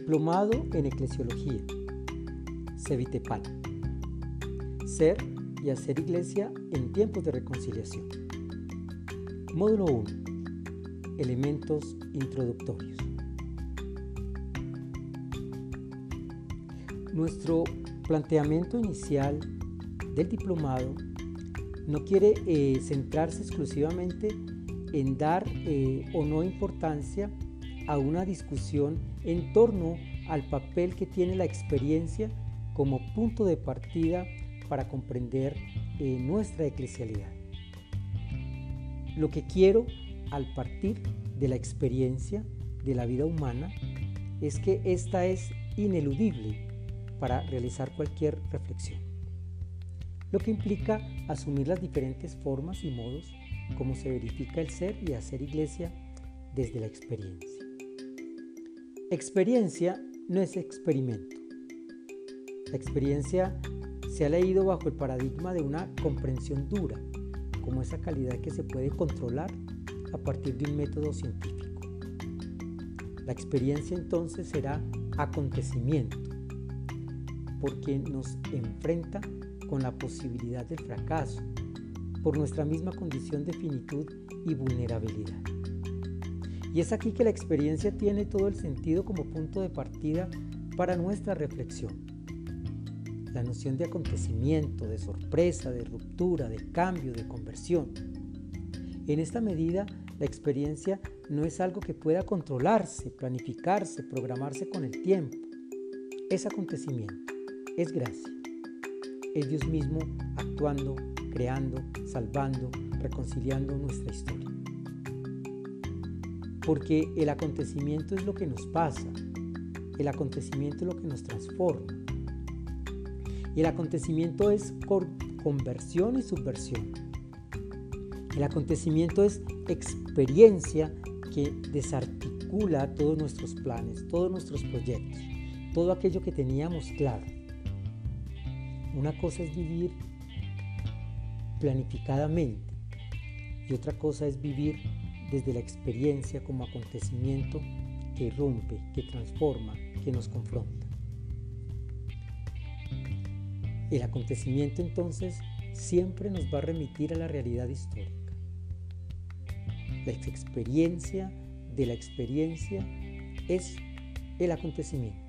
Diplomado en Eclesiología, Cevitepal. Ser y hacer iglesia en tiempos de reconciliación. Módulo 1. Elementos introductorios. Nuestro planteamiento inicial del diplomado no quiere centrarse exclusivamente en dar o no importancia a una discusión en torno al papel que tiene la experiencia como punto de partida para comprender nuestra eclesialidad. Lo que quiero al partir de la experiencia de la vida humana es que esta es ineludible para realizar cualquier reflexión, lo que implica asumir las diferentes formas y modos como se verifica el ser y hacer iglesia desde la experiencia. Experiencia no es experimento. La experiencia se ha leído bajo el paradigma de una comprensión dura, como esa calidad que se puede controlar a partir de un método científico. La experiencia entonces será acontecimiento, porque nos enfrenta con la posibilidad del fracaso, por nuestra misma condición de finitud y vulnerabilidad. Y es aquí que la experiencia tiene todo el sentido como punto de partida para nuestra reflexión. La noción de acontecimiento, de sorpresa, de ruptura, de cambio, de conversión. En esta medida, la experiencia no es algo que pueda controlarse, planificarse, programarse con el tiempo. Es acontecimiento, es gracia. Es Dios mismo actuando, creando, salvando, reconciliando nuestra historia. Porque el acontecimiento es lo que nos pasa, el acontecimiento es lo que nos transforma. Y el acontecimiento es conversión y subversión. El acontecimiento es experiencia que desarticula todos nuestros planes, todos nuestros proyectos, todo aquello que teníamos claro. Una cosa es vivir planificadamente y otra cosa es vivir desde la experiencia como acontecimiento que irrumpe, que transforma, que nos confronta. El acontecimiento entonces siempre nos va a remitir a la realidad histórica. La experiencia de la experiencia es el acontecimiento.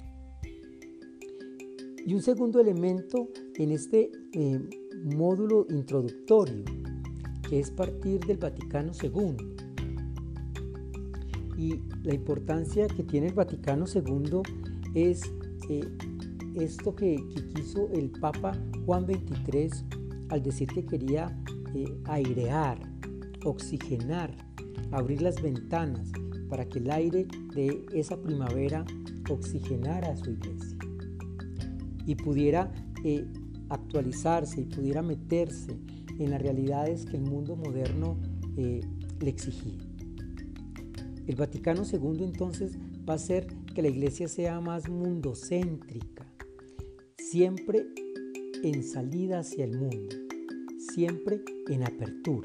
Y un segundo elemento en este módulo introductorio, que es partir del Vaticano II. Y la importancia que tiene el Vaticano II es esto que quiso el Papa Juan XXIII al decir que quería airear, oxigenar, abrir las ventanas para que el aire de esa primavera oxigenara a su iglesia y pudiera actualizarse y pudiera meterse en las realidades que el mundo moderno le exigía. El Vaticano II entonces va a hacer que la iglesia sea más mundocéntrica, siempre en salida hacia el mundo, siempre en apertura.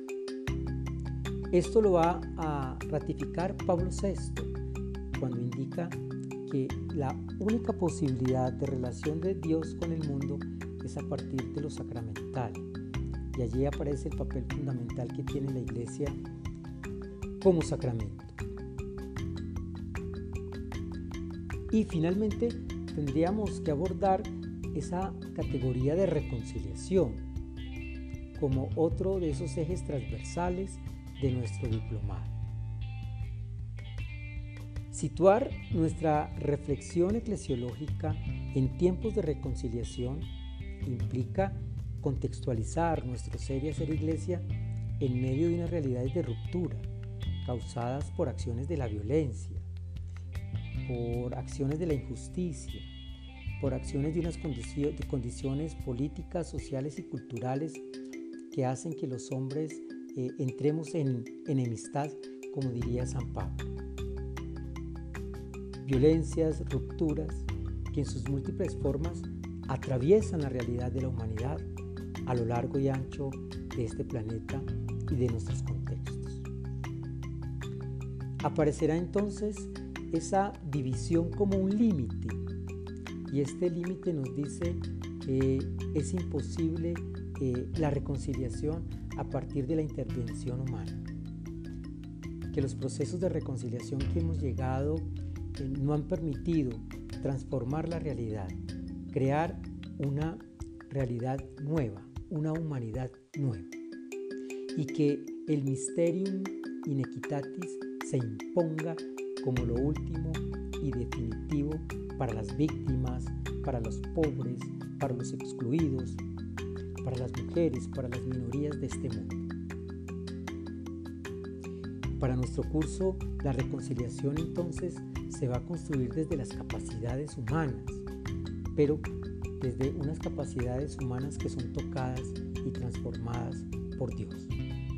Esto lo va a ratificar Pablo VI cuando indica que la única posibilidad de relación de Dios con el mundo es a partir de lo sacramental. Y allí aparece el papel fundamental que tiene la iglesia como sacramento. Y finalmente tendríamos que abordar esa categoría de reconciliación como otro de esos ejes transversales de nuestro diplomado. Situar nuestra reflexión eclesiológica en tiempos de reconciliación implica contextualizar nuestro ser y hacer iglesia en medio de unas realidades de ruptura causadas por acciones de la violencia, por acciones de la injusticia, por acciones de unas condiciones políticas, sociales y culturales que hacen que los hombres entremos en enemistad, como diría San Pablo. Violencias, rupturas, que en sus múltiples formas atraviesan la realidad de la humanidad a lo largo y ancho de este planeta y de nuestros contextos. Aparecerá entonces esa división como un límite, y este límite nos dice que es imposible la reconciliación a partir de la intervención humana, que los procesos de reconciliación que hemos llegado no han permitido transformar la realidad, crear una realidad nueva, una humanidad nueva, y que el mysterium inequitatis se imponga como lo último y definitivo para las víctimas, para los pobres, para los excluidos, para las mujeres, para las minorías de este mundo. Para nuestro curso, la reconciliación entonces se va a construir desde las capacidades humanas, pero desde unas capacidades humanas que son tocadas y transformadas por Dios.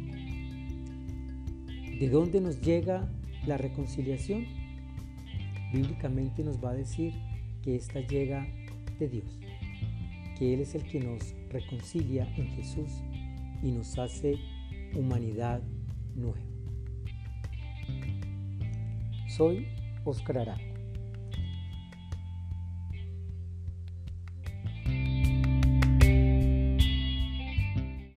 ¿De dónde nos llega la reconciliación? Bíblicamente nos va a decir que esta llega de Dios, que Él es el que nos reconcilia en Jesús y nos hace humanidad nueva. Soy Óscar Arana.